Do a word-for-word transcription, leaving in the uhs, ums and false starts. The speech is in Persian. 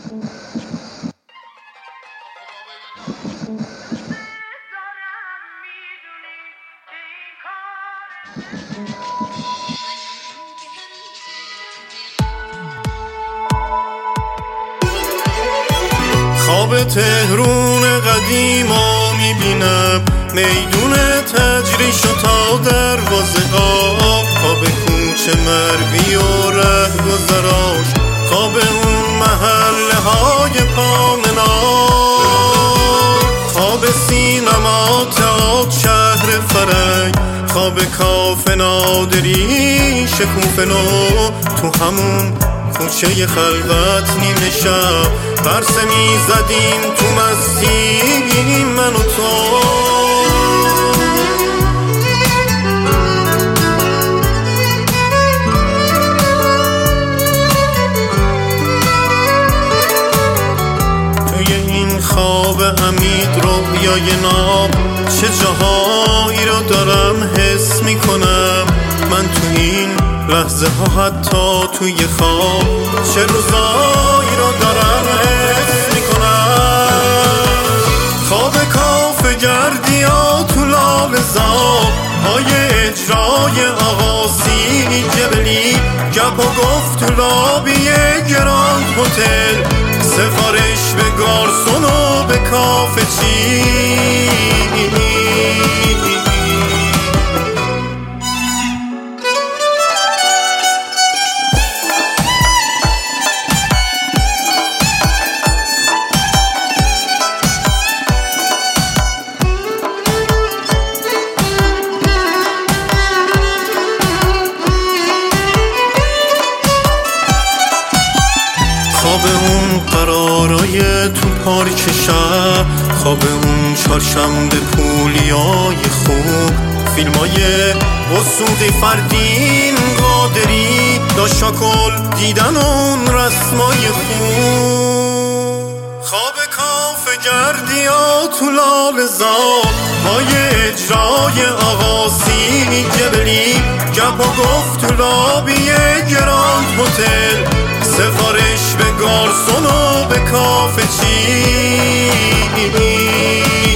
خواب تهرون قدیما میبینم، میدون تجریش و تا دروازه قاب، خواب کوچه مروی و ره گذراش، خواب اون محله های پامنار، خواب سینما تئاتر شهر فرنگ، خواب کافه نادری شکوفه نو، تو همون کوچه خلوت نیمه شب برسه میزدیم تو مستی من و تو. توی این خواب امید رویای ناب چه جاهایی رو دارم حس میکنم من تو این لحظه ها، حتی توی خواب چه روزایی رو دارم حس میکنم. خواب کافه گردی ها تو لال زاب های اجرای آقاسی جبلی، گپ و گفت تو لابی گراند هتل، سفارش به گارسون و به کافه چی. خواب اون قرارای تو پارک شهر، خواب اون چهارشنبه پولیای خوب، فیلمای وثوقی فردین قادری، داشاکل دیدن اون رسمای خوب. خواب کافه گردی ها تو لال زاب های اجرای آقاسی جبلی، گپ و گفت تو لابی گراند هتل، سفارش به گارسون و به کافه چی.